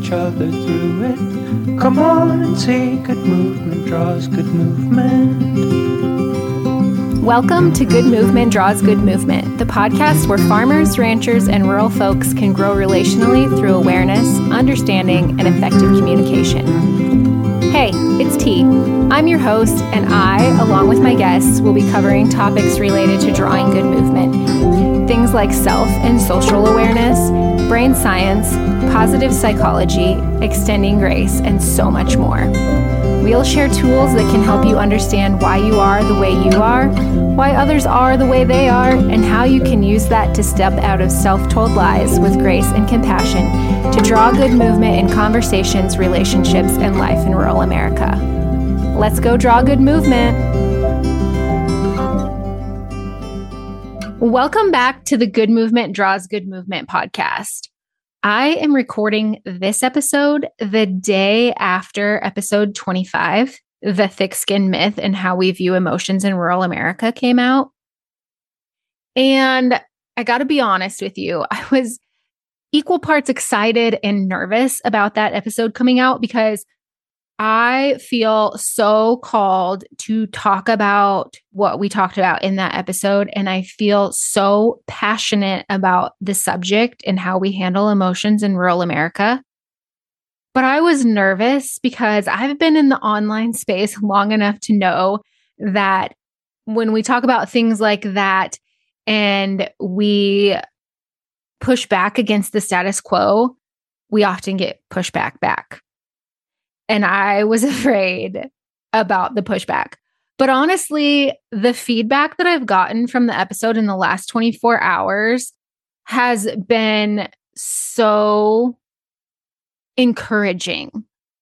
each other through it. Come on and see, good movement draws good movement. Welcome to Good Movement Draws Good Movement, the podcast where farmers, ranchers, and rural folks can grow relationally through awareness, understanding, and effective communication. Hey, it's T. I'm your host, and I, along with my guests, will be covering topics related to drawing good movement. Things like self and social awareness, brain science, positive psychology, extending grace, and so much more. We'll share tools that can help you understand why you are the way you are, why others are the way they are, and how you can use that to step out of self-told lies with grace and compassion to draw good movement in conversations, relationships, and life in rural America. Let's go draw good movement. Welcome back to the Good Movement Draws Good Movement podcast. I am recording this episode the day after episode 25, The Thick Skin Myth and How We View Emotions in Rural America came out. And I got to be honest with you, I was equal parts excited and nervous about that episode coming out because I feel so called to talk about what we talked about in that episode. And I feel so passionate about the subject and how we handle emotions in rural America. But I was nervous because I've been in the online space long enough to know that when we talk about things like that and we push back against the status quo, we often get pushback back. And I was afraid about the pushback. But honestly, the feedback that I've gotten from the episode in the last 24 hours has been so encouraging.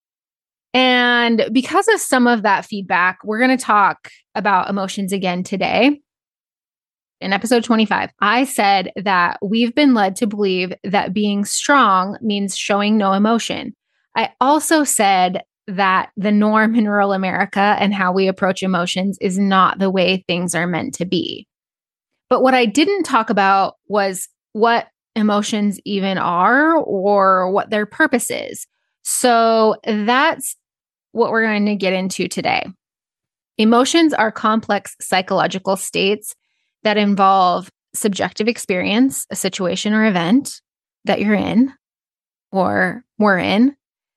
And because of some of that feedback, we're going to talk about emotions again today. In episode 25, I said that we've been led to believe that being strong means showing no emotion. I also said that the norm in rural America and how we approach emotions is not the way things are meant to be. But what I didn't talk about was what emotions even are or what their purpose is. So that's what we're going to get into today. Emotions are complex psychological states that involve subjective experience, a situation or event that you're in or we're in,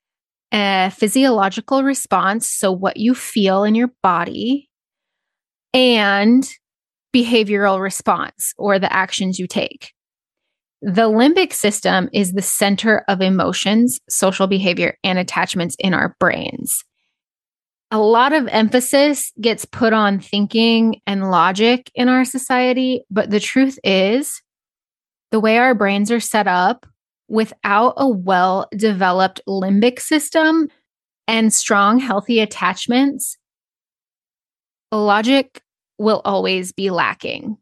a physiological response, so what you feel in your body, and behavioral response, or the actions you take. The limbic system is the center of emotions, social behavior, and attachments in our brains. A lot of emphasis gets put on thinking and logic in our society, but the truth is, the way our brains are set up, without a well-developed limbic system and strong, healthy attachments, logic will always be lacking.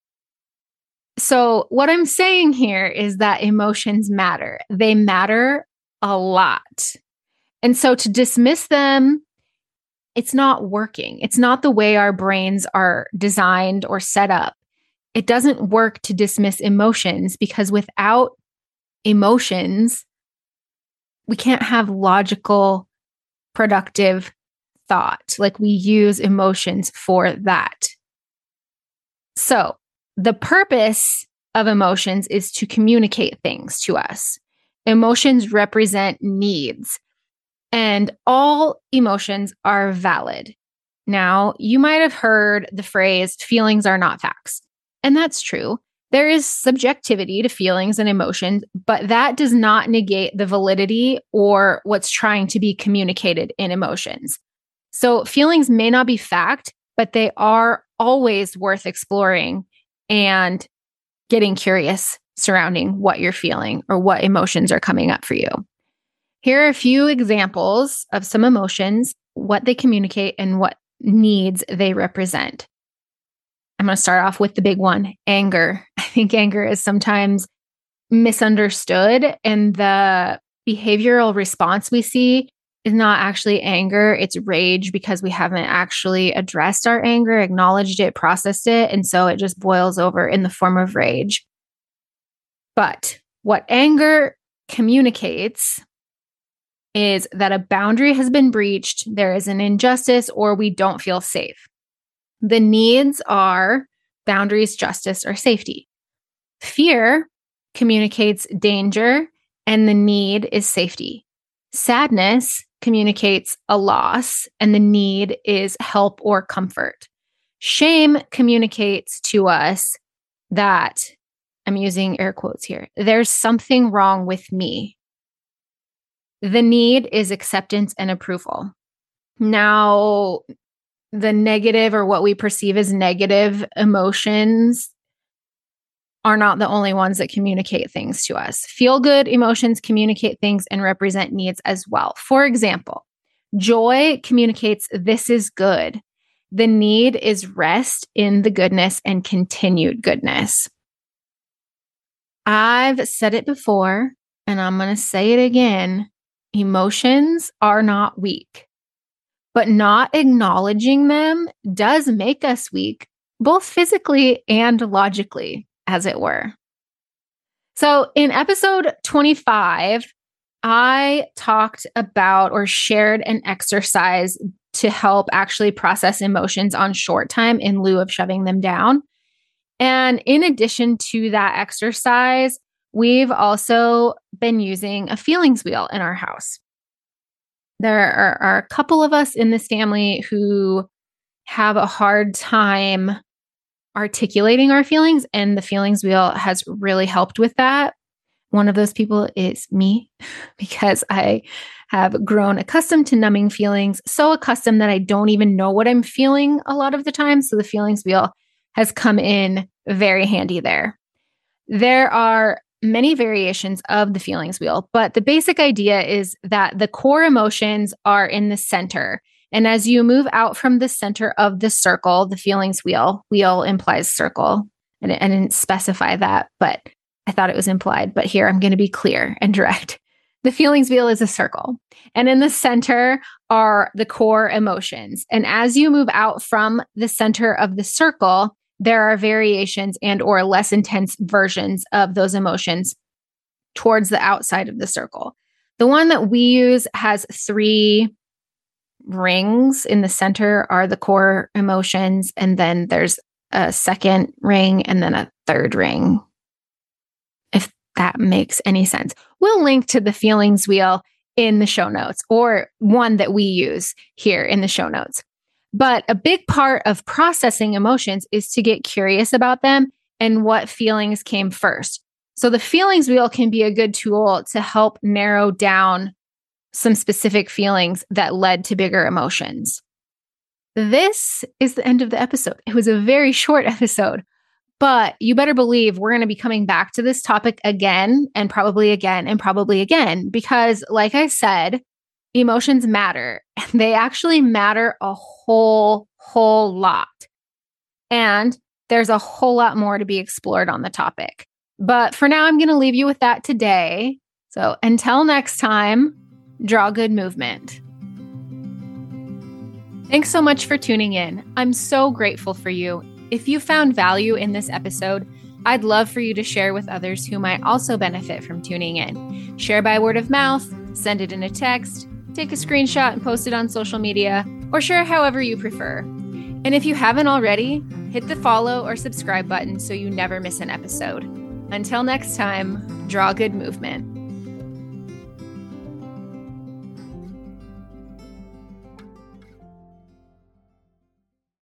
So what I'm saying here is that emotions matter. They matter a lot. And so to dismiss them, it's not working. It's not the way our brains are designed or set up. It doesn't work to dismiss emotions because without emotions, we can't have logical, productive thought. Like we use emotions for that. So the purpose of emotions is to communicate things to us. Emotions represent needs, and all emotions are valid. Now, you might have heard the phrase, feelings are not facts. And that's true. There is subjectivity to feelings and emotions, but that does not negate the validity or what's trying to be communicated in emotions. So feelings may not be fact, but they are always worth exploring and getting curious surrounding what you're feeling or what emotions are coming up for you. Here are a few examples of some emotions, what they communicate, and what needs they represent. I'm going to start off with the big one, anger. I think anger is sometimes misunderstood, and the behavioral response we see is not actually anger, it's rage because we haven't actually addressed our anger, acknowledged it, processed it, and so it just boils over in the form of rage. But what anger communicates is that a boundary has been breached, there is an injustice, or we don't feel safe. The needs are boundaries, justice, or safety. Fear communicates danger, and the need is safety. Sadness communicates a loss, and the need is help or comfort. Shame communicates to us that, I'm using air quotes here, there's something wrong with me. The need is acceptance and approval. Now, the negative, or what we perceive as negative emotions, are not the only ones that communicate things to us. Feel-good emotions communicate things and represent needs as well. For example, joy communicates this is good. The need is rest in the goodness and continued goodness. I've said it before, and I'm going to say it again. Emotions are not weak, but not acknowledging them does make us weak, both physically and logically, as it were. So in episode 25, I talked about or shared an exercise to help actually process emotions on short time in lieu of shoving them down. And in addition to that exercise, we've also been using a feelings wheel in our house. There are a couple of us in this family who have a hard time articulating our feelings, and the feelings wheel has really helped with that. One of those people is me, because I have grown accustomed to numbing feelings, so accustomed that I don't even know what I'm feeling a lot of the time. So the feelings wheel has come in very handy there. There are many variations of the feelings wheel, but the basic idea is that the core emotions are in the center. And as you move out from the center of the circle, the feelings wheel implies circle. And I didn't specify that, but I thought it was implied. But here I'm going to be clear and direct. The feelings wheel is a circle. And in the center are the core emotions. And as you move out from the center of the circle, there are variations and or less intense versions of those emotions towards the outside of the circle. The one that we use has 3 rings. In the center are the core emotions, and then there's a second ring and then a third ring, if that makes any sense. We'll link to the feelings wheel in the show notes, or one that we use here in the show notes. But a big part of processing emotions is to get curious about them and what feelings came first. So the feelings wheel can be a good tool to help narrow down some specific feelings that led to bigger emotions. This is the end of the episode. It was a very short episode, but you better believe we're going to be coming back to this topic again, and probably again, and probably again, because like I said, emotions matter, and they actually matter a whole lot. And there's a whole lot more to be explored on the topic. But for now, I'm going to leave you with that today. So until next time, draw good movement. Thanks so much for tuning in. I'm so grateful for you. If you found value in this episode, I'd love for you to share with others who might also benefit from tuning in. Share by word of mouth, send it in a text, take a screenshot and post it on social media, or share however you prefer. And if you haven't already, hit the follow or subscribe button so you never miss an episode. Until next time, draw good movement.